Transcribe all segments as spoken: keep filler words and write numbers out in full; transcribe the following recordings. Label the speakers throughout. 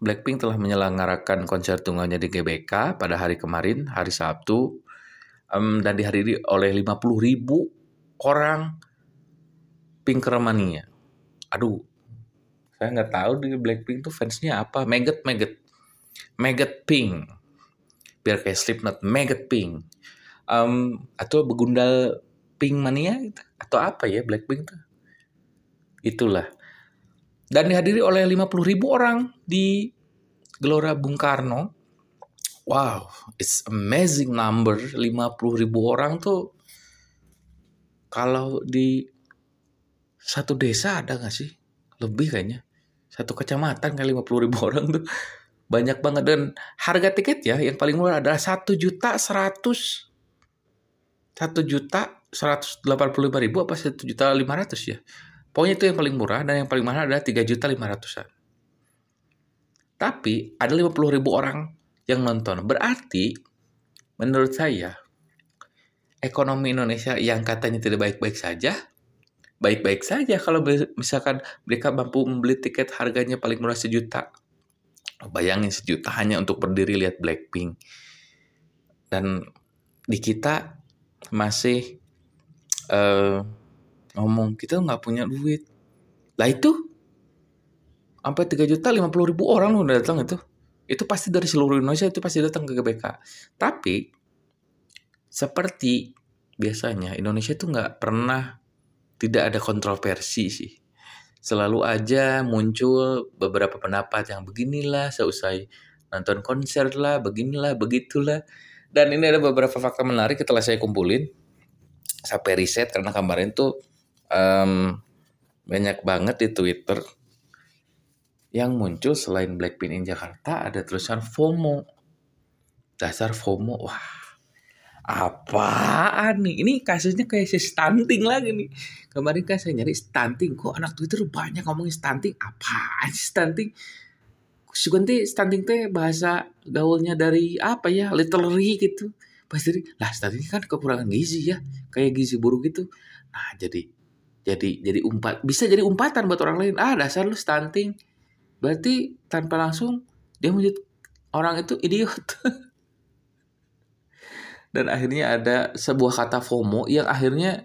Speaker 1: Blackpink telah menyelenggarakan konser tunggalnya di G B K pada hari kemarin, hari Sabtu, um, dan dihadiri oleh lima puluh ribu orang Pinkermania. Aduh, saya nggak tahu di Blackpink tuh fansnya apa. Maggot, Maggot. Maggot Pink. Biar kayak Slipknot, Maggot Pink. Um, atau begundal Pink Mania gitu. Atau apa ya Blackpink tuh. Itulah. Dan dihadiri oleh lima puluh ribu orang di Gelora Bung Karno. Wow, it's amazing number. lima puluh ribu orang tuh kalau di satu desa ada gak sih? Lebih kayaknya. Satu kecamatan kayak lima puluh ribu orang tuh. Banyak banget. Dan harga tiket ya yang paling murah adalah satu juta seratus. satu juta seratus delapan puluh lima ribu apa satu juta lima ratus ya. Pokoknya itu yang paling murah. Dan yang paling mahal adalah tiga juta lima ratusan. Tapi ada lima puluh ribu orang yang nonton. Berarti menurut saya ekonomi Indonesia yang katanya tidak baik-baik saja, baik-baik saja kalau misalkan mereka mampu membeli tiket harganya paling murah sejuta. Bayangin sejuta hanya untuk berdiri lihat Blackpink. Dan di kita masih uh, ngomong kita nggak punya duit. Lah itu sampai tiga juta lima puluh ribu orang udah datang itu. Itu pasti dari seluruh Indonesia itu pasti datang ke G B K. Tapi seperti biasanya Indonesia itu nggak pernah tidak ada kontroversi sih. Selalu aja muncul beberapa pendapat yang beginilah seusai nonton konser lah, beginilah, begitulah. Dan ini ada beberapa fakta menarik setelah saya kumpulin sampai riset karena kemarin tuh um, banyak banget di Twitter yang muncul selain Blackpink in Jakarta ada tulisan FOMO. Dasar FOMO. Wah, apaan nih? Ini kasusnya kayak si stunting lagi nih. Kemarin kan saya nyari stunting. Kok anak Twitter banyak ngomongin stunting? Apaan sih stunting? Sebenarnya stunting teh bahasa gaulnya dari apa ya? Literary gitu. Pas dari, lah stunting kan kekurangan gizi ya. Kayak gizi buruk gitu. Nah jadi jadi jadi umpat. Bisa jadi umpatan buat orang lain. Ah dasar lu stunting. Berarti tanpa langsung dia menjadi orang itu idiot. Dan akhirnya ada sebuah kata FOMO yang akhirnya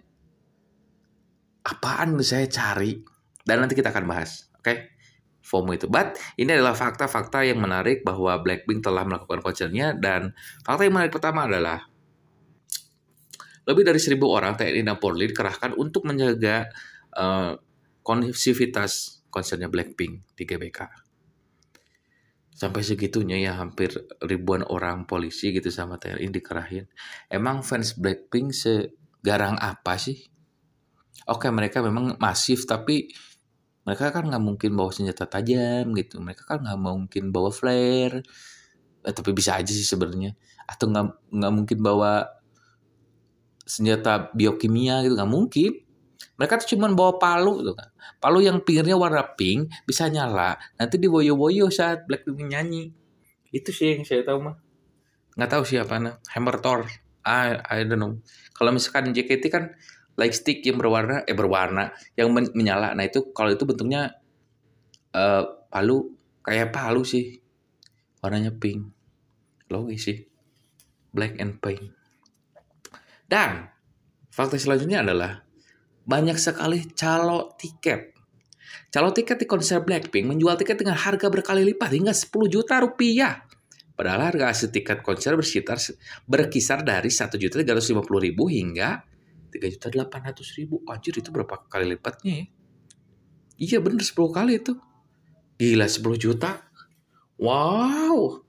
Speaker 1: apaan saya cari. Dan nanti kita akan bahas. Oke? Okay? FOMO itu. But ini adalah fakta-fakta yang menarik bahwa Blackpink telah melakukan konsernya. Dan fakta yang menarik pertama adalah lebih dari seribu orang T N I dan Polri dikerahkan untuk menjaga uh, kondusivitas konsernya Blackpink di G B K. Sampai segitunya ya hampir ribuan orang polisi gitu sama T N I dikerahin. Emang fans Blackpink segarang apa sih? Oke mereka memang masif tapi mereka kan gak mungkin bawa senjata tajam gitu. Mereka kan gak mungkin bawa flare. Eh, tapi bisa aja sih sebenarnya. Atau gak, gak mungkin bawa senjata biokimia gitu. Gak mungkin. Mereka tuh cuma bawa palu gitu kan. Palu yang pinggirnya warna pink bisa nyala. Nanti diboyo-boyo saat Blackpink nyanyi. Itu sih yang saya tahu mah. Nggak tahu siapa nah. Hammer Thor. I, I don't know. Kalau misalkan J K T kan light stick yang berwarna eh berwarna yang men- menyala. Nah itu kalau itu bentuknya uh, palu kayak palu sih. Warnanya pink. Logis sih. Black and pink. Dan fakta selanjutnya adalah banyak sekali calo tiket. Calo tiket di konser Blackpink menjual tiket dengan harga berkali lipat hingga sepuluh juta rupiah. Padahal harga asli tiket konser berkisar, berkisar dari satu juta tiga ratus lima puluh ribu hingga tiga juta delapan ratus ribu. Anjir itu berapa kali lipatnya ya? Iya bener sepuluh kali itu. Gila sepuluh juta. Wow.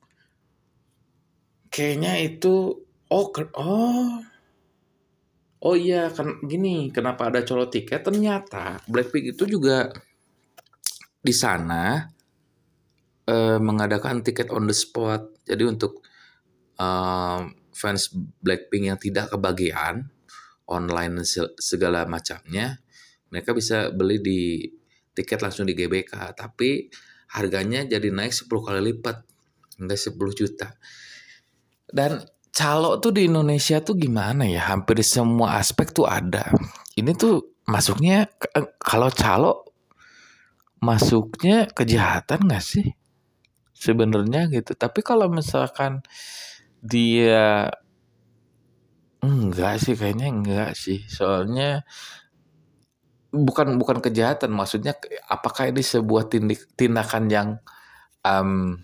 Speaker 1: Kayaknya itu oh oh Oh iya, kan gini, kenapa ada colo tiket? Ternyata Blackpink itu juga di sana eh, mengadakan tiket on the spot. Jadi untuk eh, fans Blackpink yang tidak kebagian online segala macamnya, mereka bisa beli di tiket langsung di G B K. Tapi harganya jadi naik sepuluh kali lipat, hingga sepuluh juta. Dan calo tuh di Indonesia tuh gimana ya? Hampir di semua aspek tuh ada. Ini tuh masuknya kalau calo masuknya kejahatan gak sih? sebenarnya gitu. Tapi kalau misalkan dia enggak sih, kayaknya enggak sih. Soalnya bukan bukan kejahatan, maksudnya apakah ini sebuah tindik, tindakan yang um,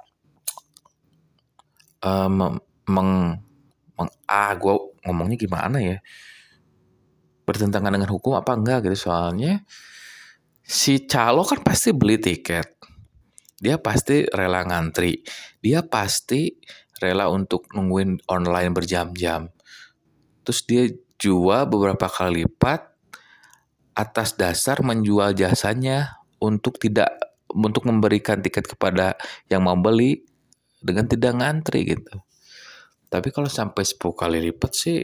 Speaker 1: um, meng, meng ah gue ngomongnya gimana ya, bertentangan dengan hukum apa enggak gitu. Soalnya si calo kan pasti beli tiket, dia pasti rela ngantri, dia pasti rela untuk nungguin online berjam-jam, terus dia jual beberapa kali lipat atas dasar menjual jasanya untuk tidak untuk memberikan tiket kepada yang mau beli dengan tidak ngantri gitu. Tapi kalau sampai sepuluh kali lipat sih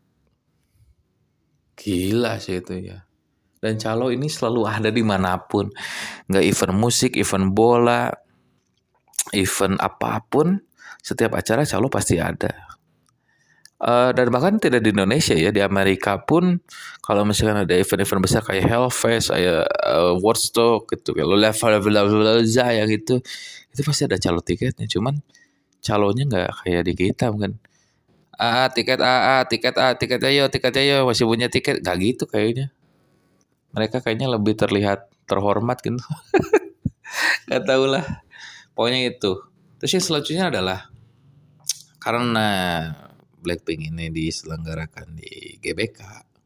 Speaker 1: gila sih itu ya. Dan calo ini selalu ada dimanapun, nggak event musik, event bola, event apapun, setiap acara calo pasti ada. Uh, dan bahkan tidak di Indonesia ya, di Amerika pun kalau misalkan ada event-event besar kayak Hellfest, kayak uh, Woodstock gitu, kalau level level level ya gitu, itu pasti ada calo tiketnya. Cuman calonya nggak kayak di kita mungkin. Ah tiket A, A tiket A, tiket ayo, tiket ayo, masih punya tiket, nggak gitu kayaknya. Mereka kayaknya lebih terlihat terhormat gitu. Nggak tahu lah. Pokoknya itu. Terus yang selanjutnya adalah karena Blackpink ini diselenggarakan di G B K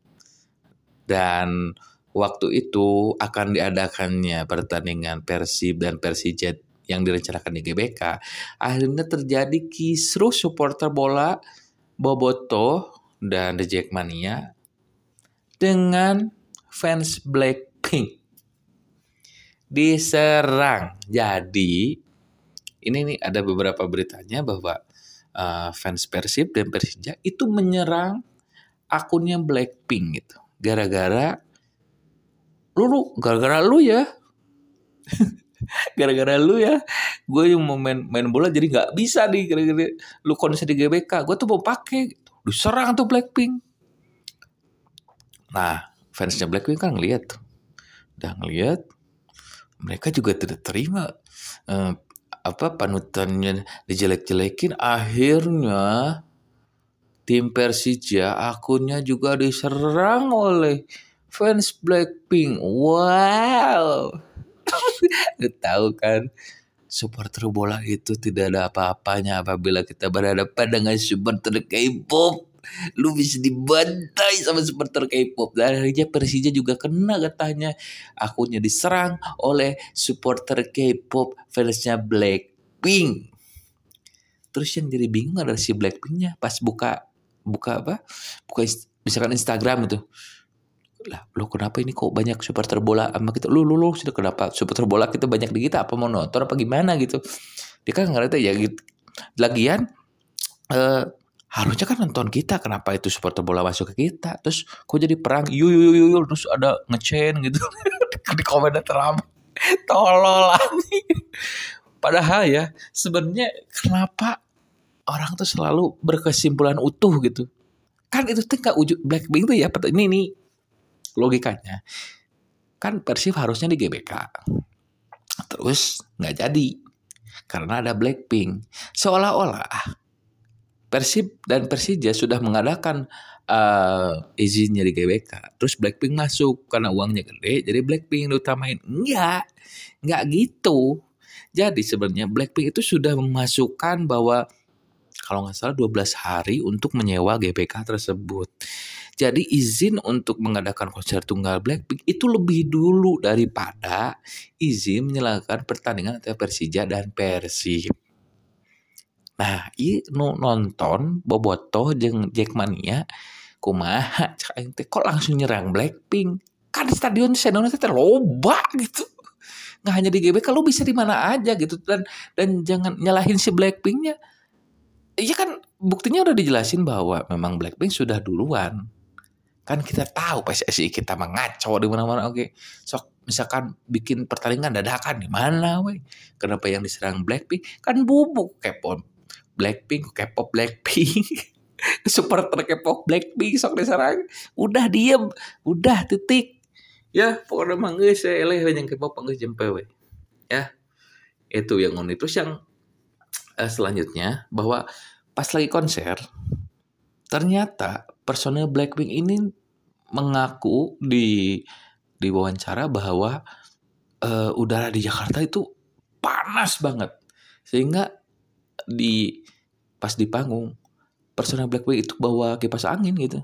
Speaker 1: dan waktu itu akan diadakannya pertandingan Persib dan Persija yang direncanakan di G B K, akhirnya terjadi kisruh supporter bola Bobotoh dan The Jackmania dengan fans Blackpink diserang. Jadi ini nih ada beberapa beritanya bahwa Uh, fans Persib dan Persija itu menyerang akunnya Blackpink gitu. Gara-gara lu, lu gara-gara lu ya. Gara-gara lu ya. Gue yang mau main, main bola jadi gak bisa nih gara-gara lu konser di G B K. Gue tuh mau pakai gitu. Diserang tuh Blackpink. Nah, fansnya Blackpink kan ngeliat tuh. Udah ngeliat, mereka juga tidak terima uh, apa panutannya dijelek-jelekin, akhirnya tim Persija akunnya juga diserang oleh fans Blackpink. Wow. Lu tahu kan, supporter bola itu tidak ada apa-apanya apabila kita berhadapan dengan supporter K-pop. Lu bisa dibantai sama supporter K-pop. Dan akhirnya Persija juga kena katanya. Akunnya diserang oleh supporter K-pop fansnya Blackpink. Terus yang jadi bingung adalah si Blackpinknya pas buka buka apa? Buka misalkan Instagram itu. Lah, lo kenapa ini kok banyak supporter bola sama kita? Lu lu lu sudah kenapa supporter bola kita banyak di kita, apa mau nonton apa gimana gitu. Dia kan ngerti ya gitu. Lagian eh harusnya kan nonton kita, kenapa itu supporter bola masuk ke kita? Terus kok jadi perang? Yu yu yu, yu. Terus ada nge-chain gitu. Di komentar teram. Tolol nih. Padahal ya sebenarnya kenapa orang tuh selalu berkesimpulan utuh gitu. Kan itu tuh gak wujud Blackpink tuh ya. Ini nih logikanya. Kan Persib harusnya di G B K. Terus gak jadi. Karena ada Blackpink. Seolah-olah Persib dan Persija sudah mengadakan uh, izinnya di G B K. Terus Blackpink masuk karena uangnya gede. Jadi Blackpink diutamain. Enggak. Enggak gitu. Jadi sebenarnya Blackpink itu sudah memasukkan bahwa kalau nggak salah dua belas hari untuk menyewa G B K tersebut. Jadi izin untuk mengadakan konser tunggal Blackpink itu lebih dulu daripada izin menyelenggarakan pertandingan antara Persija dan Persib. Nah, ini nonton Bobotoh jeung Jackmania kumaha kok langsung nyerang Blackpink. Kan stadion stadion itu terloba gitu. Nggak hanya di G B K, lu bisa di mana aja gitu, dan dan jangan nyalahin si Blackpinknya. Iya kan buktinya udah dijelasin bahwa memang Blackpink sudah duluan. Kan kita tahu P S S I kita mengaco di mana-mana. Oke, sok misalkan bikin pertandingan dadakan di mana, weh? Kenapa yang diserang Blackpink? Kan bubuk K-pop Blackpink, K-pop Blackpink, supporter K-pop Blackpink sok diserang. Udah diem, udah titik. Ya pokoknya mah geus eleh yang K-pop geus jempe we. Ya itu yang on. Terus yang eh, selanjutnya bahwa pas lagi konser ternyata personel Blackpink ini mengaku di di wawancara bahwa uh, udara di Jakarta itu panas banget sehingga di pas di panggung personel Blackpink itu bawa kipas angin gitu.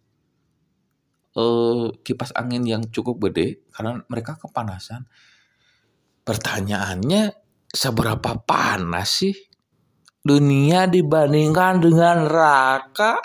Speaker 1: Uh, kipas angin yang cukup gede karena mereka kepanasan. Pertanyaannya, seberapa panas sih dunia dibandingkan dengan neraka?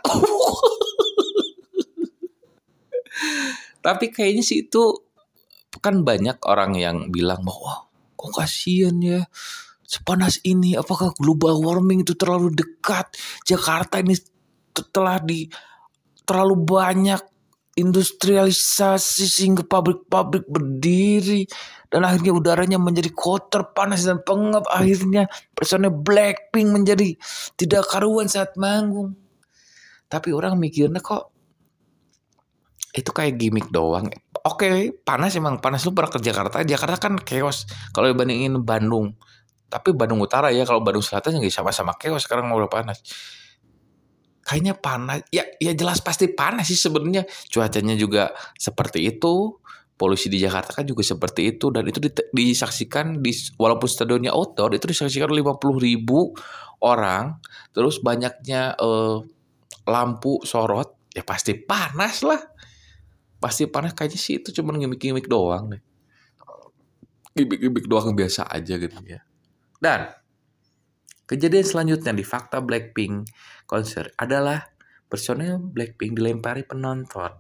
Speaker 1: Tapi kayaknya sih itu kan banyak orang yang bilang bahwa kok kasihan ya sepanas ini, apakah global warming itu terlalu dekat? Jakarta ini telah di terlalu banyak industrialisasi sehingga pabrik-pabrik berdiri dan akhirnya udaranya menjadi kotor, panas dan pengap. Akhirnya personel Blackpink menjadi tidak karuan saat manggung. Tapi orang mikirnya kok itu kayak gimmick doang. Oke, panas emang panas, lu pernah ke Jakarta. Jakarta kan chaos kalau dibandingin Bandung. Tapi Bandung Utara ya, kalau Bandung Selatan juga sama-sama chaos sekarang mau udah panas. Kayaknya panas, ya ya jelas pasti panas sih sebenarnya. Cuacanya juga seperti itu, polusi di Jakarta kan juga seperti itu, dan itu disaksikan di walaupun stadionnya outdoor itu disaksikan lima puluh ribu orang, terus banyaknya eh, lampu sorot, ya pasti panas lah, pasti panas. Kayaknya sih itu cuma gimmick-gimmick doang deh, gimmick-gimmick doang biasa aja gitu ya. Dan kejadian selanjutnya di fakta Blackpink konser adalah personel Blackpink dilempari penonton.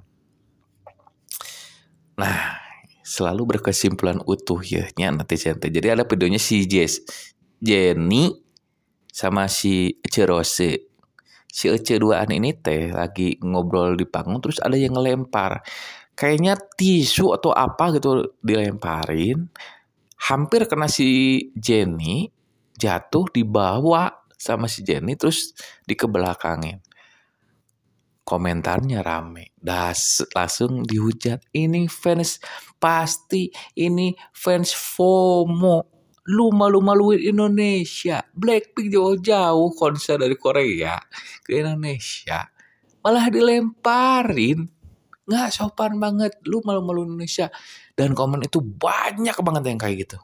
Speaker 1: Nah, selalu berkesimpulan utuh ya netizen. Jadi ada videonya si Jess, Jenny sama si Ece Rose. Si Ece duaan ini teh lagi ngobrol di panggung, terus ada yang ngelempar kayaknya tisu atau apa gitu, dilemparin. Hampir kena si Jenny, jatuh, dibawa sama si Jenny terus dikebelakangin. Komentarnya rame, das langsung dihujat, ini fans pasti, ini fans FOMO, lu malu-maluin Indonesia. Blackpink jauh-jauh konser dari Korea ke Indonesia malah dilemparin, nggak sopan banget, lu malu-maluin Indonesia. Dan komen itu banyak banget yang kayak gitu.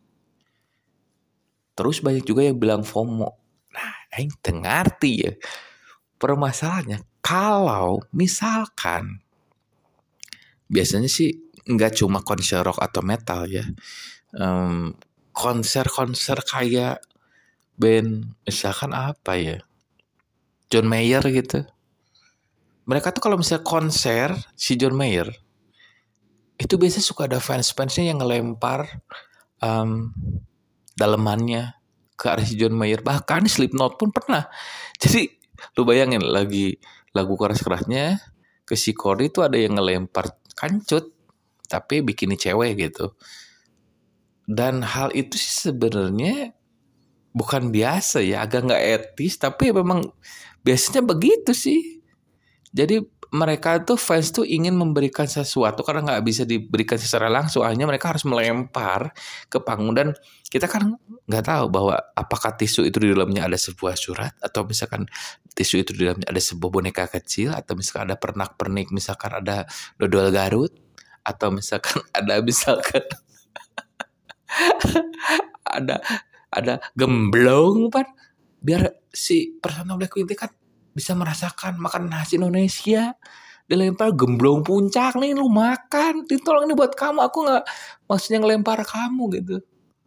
Speaker 1: Terus banyak juga yang bilang FOMO. Nah, aing teu ngarti ya. Permasalahannya kalau misalkan biasanya sih nggak cuma konser rock atau metal ya. Um, konser-konser kayak band misalkan apa ya? John Mayer gitu. Mereka tuh kalau misalnya konser si John Mayer itu biasanya suka ada fans-fansnya yang ngelempar um, dalemannya ke arah si John Mayer. Bahkan Slipknot pun pernah. Jadi lu bayangin lagi lagu keras-kerasnya ke si Corey itu ada yang ngelempar kancut tapi bikini cewek gitu. Dan hal itu sih sebenarnya bukan biasa ya, agak nggak etis, tapi memang biasanya begitu sih. Jadi mereka tuh fans tuh ingin memberikan sesuatu karena nggak bisa diberikan secara langsung, akhirnya mereka harus melempar ke panggung. Dan kita kan nggak tahu bahwa apakah tisu itu di dalamnya ada sebuah surat, atau misalkan tisu itu di dalamnya ada sebuah boneka kecil, atau misalkan ada pernak-pernik, misalkan ada dodol Garut, atau misalkan ada misalkan ada ada gemblong pan, biar si personal Blackpink kan bisa merasakan makan nasi Indonesia, dilempar gemblong puncak nih, lu makan, ditolong ini buat kamu, aku nggak maksudnya ngelempar kamu gitu.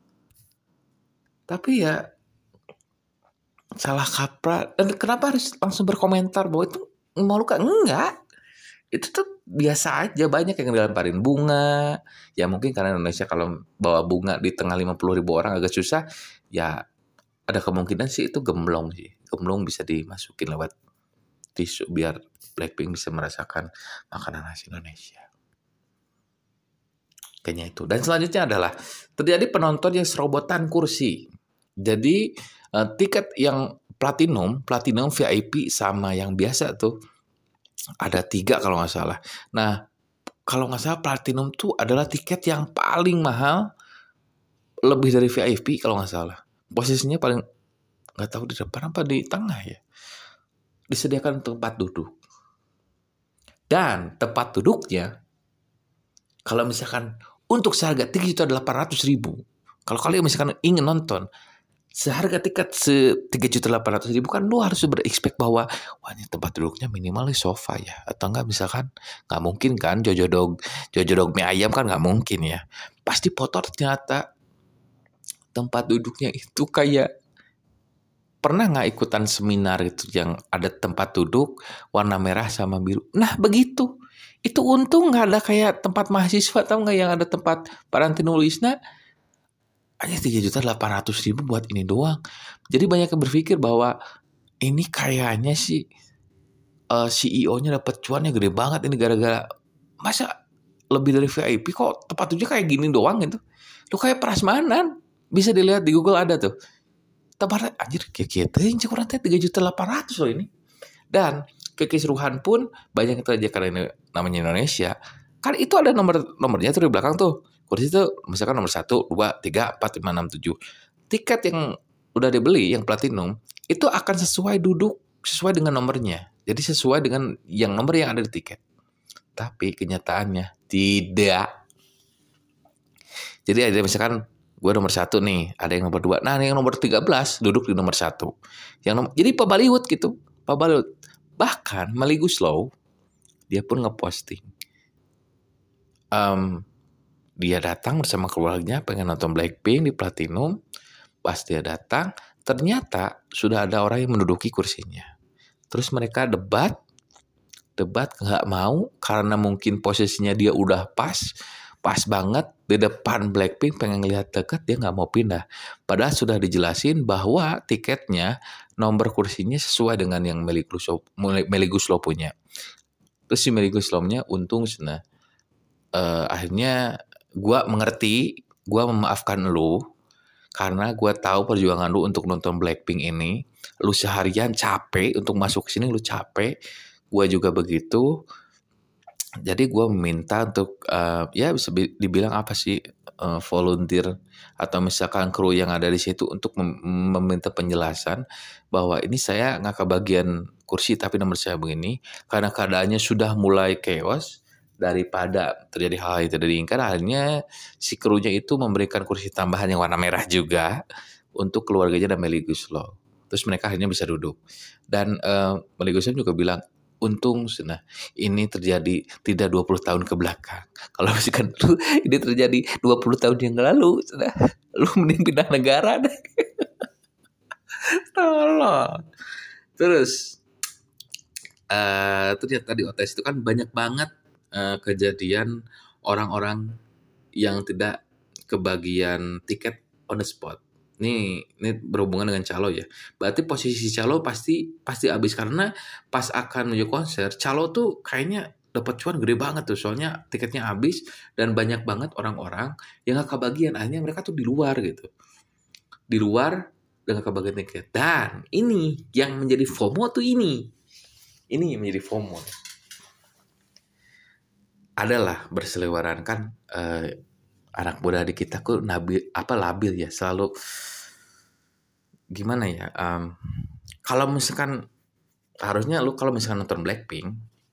Speaker 1: Tapi ya salah kaprah. Dan kenapa harus langsung berkomentar bahwa itu memalukan? Enggak, itu tuh biasa aja. Banyak yang dilemparin bunga, ya mungkin karena Indonesia kalau bawa bunga di tengah lima puluh ribu orang agak susah, ya ada kemungkinan sih itu gemblong sih. Gemblong bisa dimasukin lewat tisu biar Blackpink bisa merasakan makanan khas Indonesia. Kayaknya itu. Dan selanjutnya adalah terjadi penonton yang serobotan kursi. Jadi uh, tiket yang platinum, platinum V I P sama yang biasa tuh ada tiga kalau nggak salah. Nah, kalau nggak salah platinum tuh adalah tiket yang paling mahal, lebih dari V I P kalau nggak salah. Posisinya paling nggak tahu di depan apa di tengah ya, disediakan tempat duduk. Dan tempat duduknya, kalau misalkan untuk seharga tiga juta delapan ratus ribu, kalau kalian misalkan ingin nonton, seharga tiket se tiga juta delapan ratus ribu kan lu harus berekspek bahwa wah ini tempat duduknya minimal di sofa ya, atau enggak misalkan nggak mungkin kan Jojo Dog Jojo Dog mie ayam kan nggak mungkin ya, pasti foto ternyata tempat duduknya itu kayak, pernah nggak ikutan seminar itu yang ada tempat duduk warna merah sama biru? Nah begitu. Itu untung nggak ada kayak tempat mahasiswa, tau nggak yang ada tempat paranti nulis. Nah, hanya tiga juta delapan ratus ribu buat ini doang. Jadi banyak yang berpikir bahwa ini kayaknya sih uh, C E O-nya dapat cuannya gede banget ini gara-gara, masa lebih dari V I P kok tempat duduknya kayak gini doang gitu. Lu kayak prasmanan. Bisa dilihat di Google ada tuh. Tempat anjir kayak gitu yang kurang tiga juta delapan ratus loh ini. Dan kekisruhan pun banyak yang terjadi karena ini namanya Indonesia. Kan itu ada nomor nomornya tuh di belakang tuh. Kursi itu misalkan nomor satu, dua, tiga, empat, lima, enam, tujuh. Tiket yang udah dibeli yang platinum itu akan sesuai duduk sesuai dengan nomornya. Jadi sesuai dengan yang nomor yang ada di tiket. Tapi kenyataannya tidak. Jadi ada misalkan gue nomor satu nih, ada yang nomor dua. Nah, yang nomor tiga belas duduk di nomor satu. Yang nomor, jadi Pak Baliwut gitu. Pak Baliwut. Bahkan Melly Goeslaw, dia pun ngeposting. Um, dia datang bersama keluarganya pengen nonton Blackpink di Platinum. Pas dia datang, ternyata sudah ada orang yang menduduki kursinya. Terus mereka debat. Debat nggak mau karena mungkin posisinya dia udah pas. Pas banget di depan Blackpink, pengen ngelihat dekat, dia nggak mau pindah. Padahal sudah dijelasin bahwa tiketnya nomor kursinya sesuai dengan yang Melly Goeslaw, Melly Goeslaw punya. Terus si Melly Goeslaw-nya untung nah uh, akhirnya gue mengerti, gue memaafkan lu karena gue tahu perjuangan lu untuk nonton Blackpink ini. Lu seharian capek untuk masuk ke sini, lu capek. Gue juga begitu. Jadi gue meminta untuk uh, ya bisa dibilang apa sih uh, volunteer atau misalkan kru yang ada di situ untuk mem- meminta penjelasan bahwa ini saya nggak kebagian kursi tapi nomor saya begini karena keadaannya sudah mulai chaos, daripada terjadi hal yang tidak diinginkan. Akhirnya si krunya itu memberikan kursi tambahan yang warna merah juga untuk keluarganya dan Melly Goeslaw. Terus mereka akhirnya bisa duduk dan uh, Melly Goeslaw juga bilang untung, nah ini terjadi tidak dua puluh tahun ke belakang. Kalau misalkan lu ini terjadi dua puluh tahun yang lalu, nah, lu mending pindah negara deh. Tolong. Terus, uh, ternyata di O T S itu kan banyak banget uh, kejadian orang-orang yang tidak kebagian tiket on the spot. Nih, ini berhubungan dengan calo ya. Berarti posisi calo pasti pasti habis karena pas akan menuju konser, calo tuh kayaknya dapat cuan gede banget tuh. Soalnya tiketnya habis dan banyak banget orang-orang yang gak kebagian. Akhirnya mereka tuh di luar gitu. Di luar dan gak kebagian tiket. Dan ini yang menjadi FOMO tuh ini. Ini yang menjadi FOMO. Adalah berseliweran kan eh, anak muda di kita kok nabil apa labil ya, selalu gimana ya, um, kalau misalkan harusnya lu kalau misalkan nonton Blackpink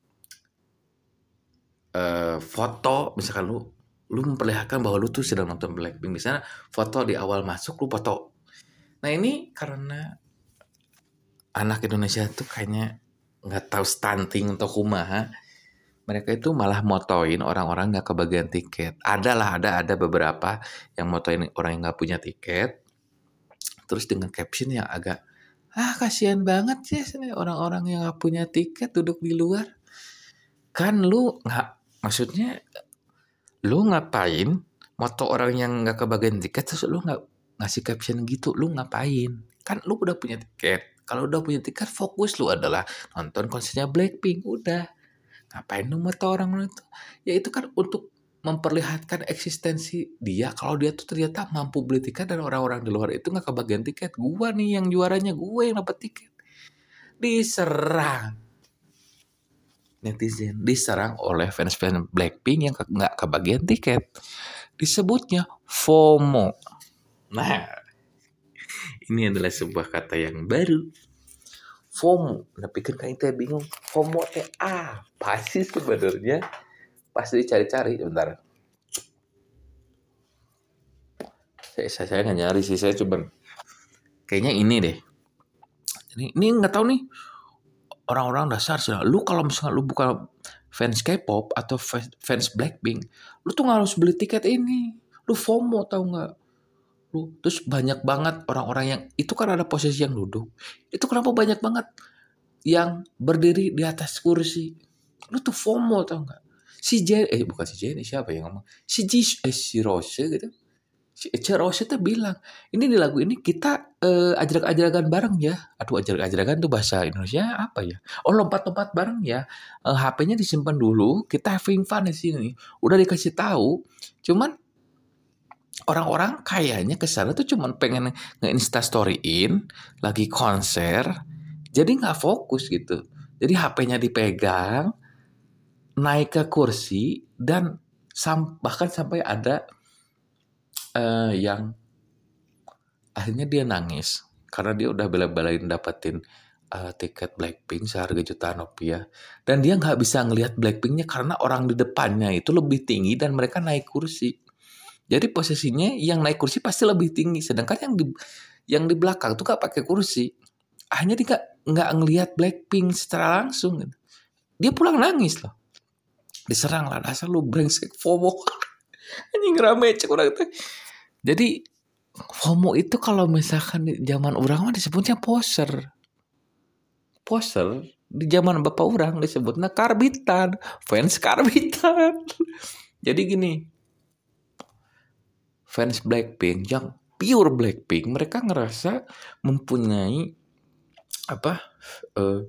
Speaker 1: uh, foto misalkan lu lu memperlihatkan bahwa lu tuh sedang nonton Blackpink, misalnya foto di awal masuk lu foto. Nah ini karena anak Indonesia tuh kayaknya nggak tahu stunting atau kumaha, mereka itu malah motoin orang-orang nggak kebagian tiket. Adalah ada ada beberapa yang motoin orang yang nggak punya tiket, terus dengan caption yang agak ah kasihan banget sih orang-orang yang nggak punya tiket duduk di luar. Kan lu nggak, maksudnya lu ngapain moto orang yang nggak kebagian tiket terus lu nggak ngasih caption gitu, lu ngapain? Kan lu udah punya tiket. Kalau udah punya tiket fokus lu adalah nonton konsernya Blackpink udah. Ngapain lu moto orang itu? Ya itu kan untuk memperlihatkan eksistensi dia kalau dia tuh ternyata mampu beli tiket dan orang-orang di luar itu nggak kebagian tiket. Gua nih yang juaranya, gue yang dapat tiket. Diserang netizen, diserang oleh fans-fans Blackpink yang nggak kebagian tiket. Disebutnya FOMO. Nah, Ini adalah sebuah kata yang baru. FOMO. Nah, pikir kan itu bingung. FOMO teh apa sih sebenarnya? Pasti dicari-cari. Bentar. Saya saya, saya nggak nyari sih. Saya coba. Kayaknya ini deh. Ini ini nggak tahu nih. Orang-orang dasar sih. Lu kalau misalnya lu bukan fans K-pop atau fans Blackpink, lu tuh nggak harus beli tiket ini. Lu FOMO tau nggak? Lu terus banyak banget orang-orang yang itu kan ada posisi yang duduk. Itu kenapa banyak banget yang berdiri di atas kursi? Lu tuh FOMO tau nggak? Si Jen, eh bukan si Jenny, siapa yang ngomong? Si Jis, eh si Rose gitu. Si Ece Rose tuh bilang, ini di lagu ini kita eh, ajrak-ajrakan bareng ya. Aduh, ajrak-ajrakan tuh bahasa Indonesia apa ya? Oh, lompat-lompat bareng ya. Eh, H P-nya disimpan dulu, kita having fun di sini. Udah dikasih tahu, cuman orang-orang kayaknya kesana tuh cuman pengen nge-instastoryin lagi konser, jadi nggak fokus gitu. Jadi H P-nya dipegang, naik ke kursi, dan sam bahkan sampai ada uh, yang akhirnya dia nangis karena dia udah bela-belain dapetin uh, tiket Blackpink seharga jutaan rupiah, dan dia nggak bisa ngelihat Blackpinknya karena orang di depannya itu lebih tinggi dan mereka naik kursi. Jadi posisinya yang naik kursi pasti lebih tinggi, sedangkan yang di yang di belakang tuh gak pakai kursi. Akhirnya dia gak, nggak ngelihat Blackpink secara langsung. Dia pulang nangis loh. Diserang lah, dasar lu brengsek FOMO. Anjing rame cek orang tuh. Jadi FOMO itu kalau misalkan di zaman orang mah disebutnya poser. Poser di zaman bapak orang disebutnya karbitan, fans karbitan. Jadi gini, fans Blackpink yang pure Blackpink, mereka ngerasa mempunyai apa uh,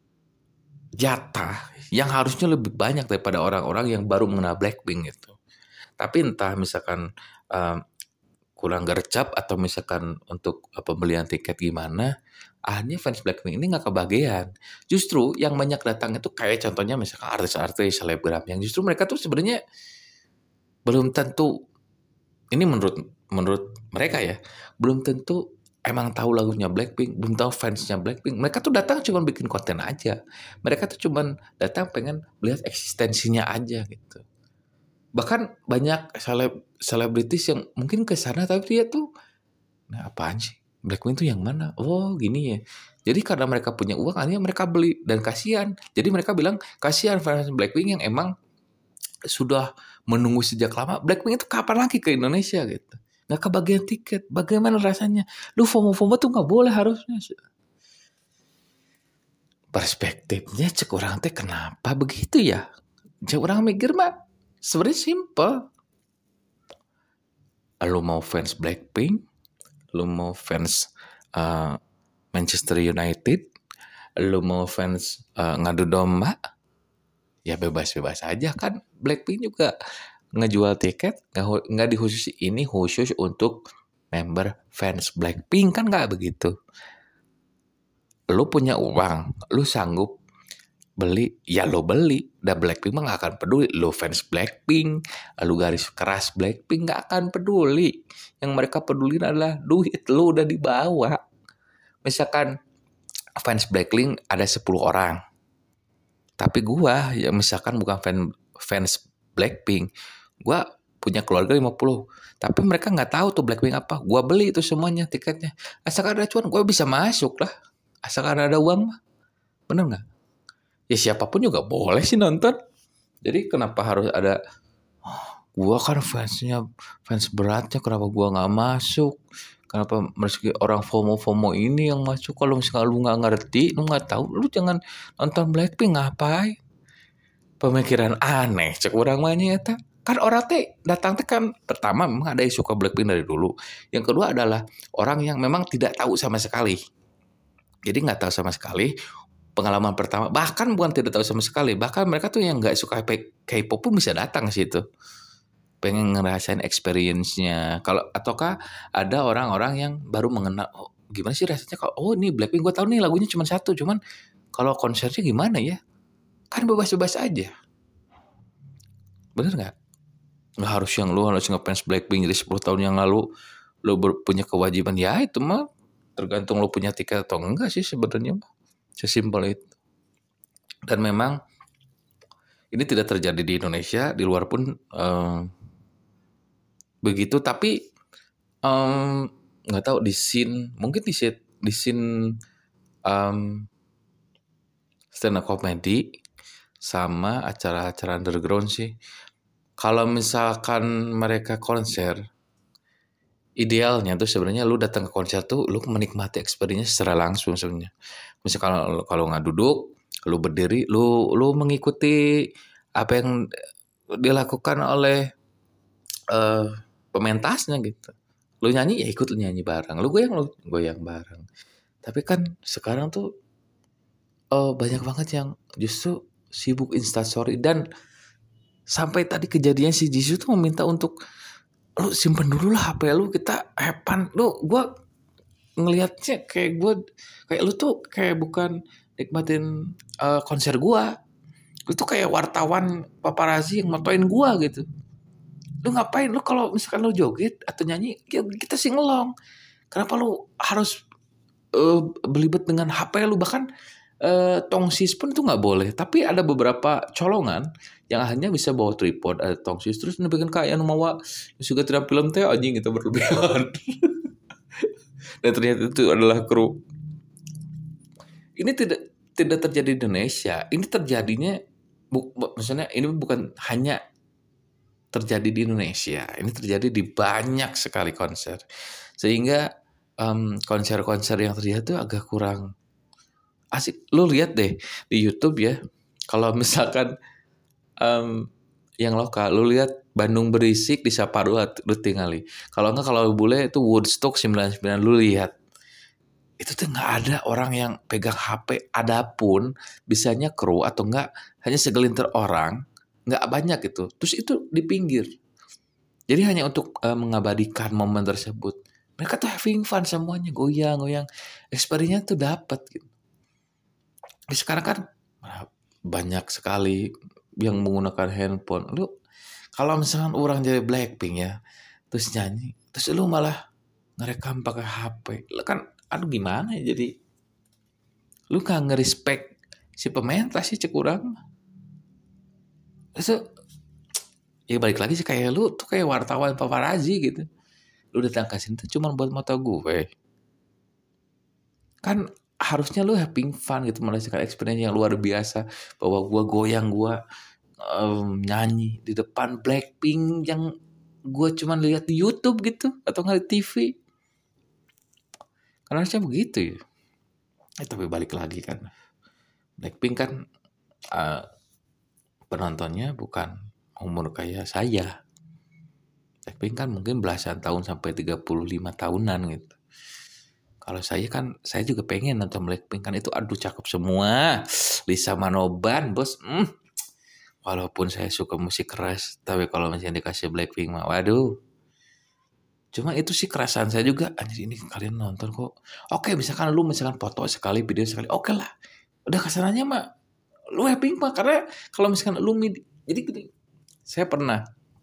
Speaker 1: jatah yang harusnya lebih banyak daripada orang-orang yang baru mengenal Blackpink gitu. Tapi entah misalkan uh, kurang gercep atau misalkan untuk uh, pembelian tiket gimana, akhirnya fans Blackpink ini nggak kebagian. Justru yang banyak datang itu kayak contohnya misalkan artis-artis selebgram yang justru mereka tuh sebenarnya belum tentu, ini menurut menurut mereka ya, belum tentu emang tahu lagunya Blackpink, belum tahu fansnya Blackpink. Mereka tuh datang cuma bikin konten aja. Mereka tuh cuma datang pengen lihat eksistensinya aja gitu. Bahkan banyak seleb selebritis yang mungkin ke sana tapi dia tuh, nah apaan sih? Blackpink tuh yang mana? Oh gini ya. Jadi karena mereka punya uang, akhirnya mereka beli, dan kasihan. Jadi mereka bilang kasihan fans Blackpink yang emang sudah menunggu sejak lama. Blackpink itu kapan lagi ke Indonesia gitu, nggak kebagian tiket. Bagaimana rasanya? Lu FOMO-FOMO tuh nggak boleh harusnya. Perspektifnya cek orang teh kenapa begitu ya? Cek orang mikir mah sebenarnya simple. Lu mau fans Blackpink, lu mau fans uh, Manchester United, lu mau fans uh, ngadu domba, ya bebas-bebas aja kan. Blackpink juga ngejual tiket nggak nggak dikhusus ini khusus untuk member fans Blackpink, kan nggak begitu. Lu punya uang, lu sanggup beli, ya lu beli. Dan Blackpink mah nggak akan peduli lu fans Blackpink, lu garis keras Blackpink, nggak akan peduli. Yang mereka peduli adalah duit lu udah dibawa. Misalkan fans Blackpink ada sepuluh orang, tapi gua ya misalkan bukan fan, fans Blackpink, gua punya keluarga lima puluh, tapi mereka nggak tahu tuh Blackpink apa. Gua beli itu semuanya tiketnya. Asalkan ada cuan, gua bisa masuk lah. Asalkan ada uang mah. Bener nggak? Ya siapapun juga boleh sih nonton. Jadi kenapa harus ada, oh, gua kan fansnya, fans beratnya, kenapa gua nggak masuk? Kenapa meski orang FOMO-FOMO ini yang masuk? Kalau misalnya lu nggak ngerti, lu nggak tahu, lu jangan nonton Blackpink, ngapain? Pemikiran aneh cek orang mahnya eta. Kan orang teh datang teh kan pertama memang ada yang suka Blackpink dari dulu. Yang kedua adalah orang yang memang tidak tahu sama sekali. Jadi nggak tahu sama sekali. Pengalaman pertama, bahkan bukan tidak tahu sama sekali, bahkan mereka tuh yang nggak suka K-pop pun bisa datang ke situ, pengen ngerasain experience-nya. Kalau ataukah ada orang-orang yang baru mengenal, oh, gimana sih rasanya kalau, oh ini Blackpink, gue tahu nih lagunya cuma satu, cuman kalau konsernya gimana ya? Kan bebas-bebas aja, bener nggak? Nggak harus yang lu harus ngefans Blackpink dari sepuluh tahun yang lalu lu punya kewajiban, ya itu mah tergantung lu punya tiket atau enggak sih sebenarnya, sesimpel itu. Dan memang ini tidak terjadi di Indonesia, di luar pun um, begitu. Tapi um, nggak tahu di scene, mungkin di scene di scene um, stand up comedy sama acara-acara underground sih. Kalau misalkan mereka konser, idealnya tuh sebenarnya lu datang ke konser tuh lu menikmati experience secara langsung sebenarnya. Misal kalau kalau nggak duduk, lu berdiri, lu lu mengikuti apa yang dilakukan oleh uh, pementasnya gitu. Lu nyanyi ya ikut lu nyanyi bareng, lu goyang lu goyang bareng. Tapi kan sekarang tuh uh, banyak banget yang justru sibuk instastory, dan sampai tadi kejadian si Jisoo tuh meminta untuk lu simpen dulu lah H P lu, kita hepan lu. Gue ngelihatnya kayak gue kayak lu tuh kayak bukan nikmatin uh, konser gue, lu tuh kayak wartawan paparazzi yang motoin gue gitu. Lu ngapain lu kalau misalkan lu joget atau nyanyi ya kita sih ngelong, kenapa lu harus uh, belibet dengan H P lu? Bahkan uh, tongsis pun itu nggak boleh. Tapi ada beberapa colongan yang hanya bisa bawa tripod ada tongsis terus bikin kayak anu mawa juga tidak film teh anjing itu berlebihan. Dan ternyata itu adalah kru. Ini tidak tidak terjadi di Indonesia. Ini terjadinya bu, maksudnya ini bukan hanya terjadi di Indonesia. Ini terjadi di banyak sekali konser. Sehingga um, konser-konser yang terjadi itu agak kurang asik. Lu lihat deh di YouTube ya. Kalau misalkan um, yang lokal, lu lihat Bandung Berisik di Saparua, lu tinggali. Kalau enggak, kalau boleh itu Woodstock sembilan puluh sembilan, lu lihat. Itu tuh nggak ada orang yang pegang H P. Adapun bisanya kru atau enggak hanya segelintir orang, nggak banyak itu. Terus itu di pinggir. Jadi hanya untuk uh, mengabadikan momen tersebut. Mereka tuh having fun semuanya, goyang-goyang. Experience tuh dapat gitu. Sekarang kan banyak sekali yang menggunakan handphone. Lu kalau misalkan orang jadi Blackpink ya, terus nyanyi, terus lu malah ngerekam pakai H P. Lu kan aduh gimana ya, jadi lu gak ngerespek si pementas sih cek urang. Terus ya balik lagi sih kayak lu tuh kayak wartawan paparazzi gitu. Lu datang ke sini tuh cuma buat moto gue. Kan harusnya lu having fun gitu, merasakan experience yang luar biasa, bahwa gue goyang, gue um, nyanyi di depan Blackpink yang gue cuman lihat di YouTube gitu atau nggak di T V. Karena harusnya begitu ya. Eh, tapi balik lagi kan, Blackpink kan uh, penontonnya bukan umur kayak saya. Blackpink kan mungkin belasan tahun sampai tiga puluh lima tahunan gitu. Kalau saya kan, saya juga pengen nonton Blackpink kan, itu aduh cakep semua. Lisa Manoban, bos. Mm. Walaupun saya suka musik keras, tapi kalau misalnya dikasih Blackpink mah, waduh. Cuma itu sih kerasan saya juga. Anjir ini kalian nonton kok. Oke, misalkan lu misalkan foto sekali, video sekali, oke lah. Udah kesananya mah, lu Blackpink mah. Karena kalau misalkan lu midi, jadi gini. Saya pernah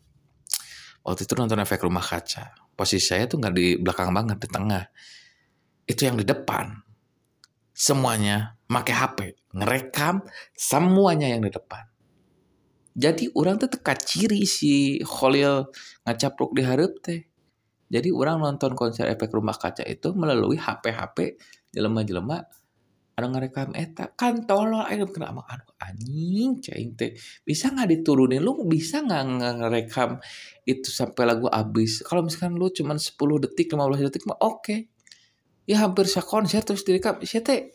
Speaker 1: waktu itu nonton Efek Rumah Kaca. Posisi saya tuh nggak di belakang banget, di tengah. Itu yang di depan semuanya pakai H P ngerekam semuanya yang di depan. Jadi orang tuh teka ciri si Kholil ngacapruk di hareup teh. Jadi orang nonton konser Efek Rumah Kaca itu melalui H P H P jelema-jelema anu ngarekam eta. Kan tolol aing kena ama aduh anjing cing teh. Bisa enggak diturunin, lu bisa enggak ngerekam itu sampai lagu habis. Kalau misalkan lu cuman sepuluh detik lima belas detik mah oke. Okay. Ya hampir sekonser terus direkam. Saya teh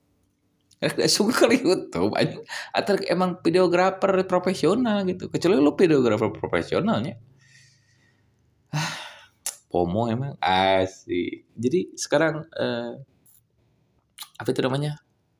Speaker 1: sungguh kali YouTube aja. Atau emang videografer profesional gitu. Kecuali lu videografer profesionalnya. Ah, FOMO emang asik. Jadi sekarang eh, apa itu namanya?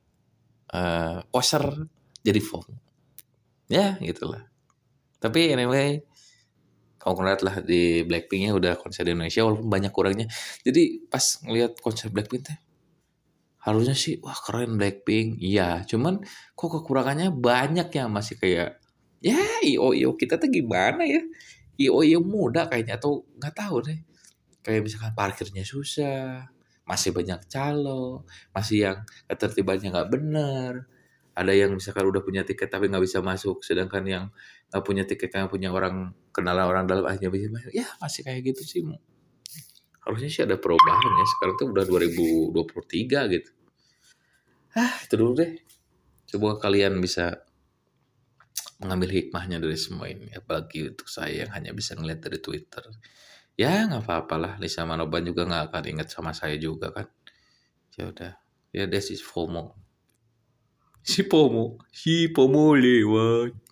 Speaker 1: Eh, poser jadi FOMO. Ya gitulah. Tapi anyway, kamu ngeliat lah di Blackpinknya udah konser di Indonesia walaupun banyak kurangnya. Jadi pas ngeliat konser Blackpink teh harusnya sih wah keren Blackpink. Iya, cuman kok kekurangannya banyak yang masih kayak ya I O I O kita tuh gimana ya? I O I O muda kayaknya atau nggak tahu deh. Kayak misalkan parkirnya susah, masih banyak calo, masih yang ketertibannya nggak benar. Ada yang misalkan udah punya tiket tapi nggak bisa masuk, sedangkan yang nggak punya tiket yang punya orang kenalan orang dalam akhirnya bisa masuk. Ya masih kayak gitu sih. Harusnya sih ada perubahan ya. Sekarang tuh udah dua ribu dua puluh tiga gitu. Ah itu dulu deh. Semoga kalian bisa mengambil hikmahnya dari semua ini. Apalagi untuk saya yang hanya bisa ngeliat dari Twitter. Ya nggak apa-apa lah. Lisa Manoban juga nggak akan inget sama saya juga kan. Ya udah. Ya that's is FOMO. Si FOMO. Si FOMO lewat.